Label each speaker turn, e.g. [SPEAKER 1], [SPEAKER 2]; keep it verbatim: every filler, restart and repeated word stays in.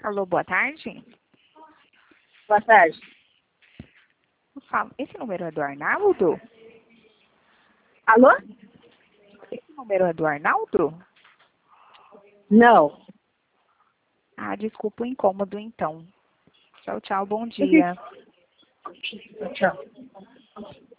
[SPEAKER 1] Alô, boa tarde.
[SPEAKER 2] Boa tarde.
[SPEAKER 1] Eu falo, esse número é do Arnaldo?
[SPEAKER 2] Alô?
[SPEAKER 1] Esse número é do Arnaldo?
[SPEAKER 2] Não.
[SPEAKER 1] Ah, desculpa o incômodo, então. Tchau, tchau, bom dia.
[SPEAKER 2] Tchau.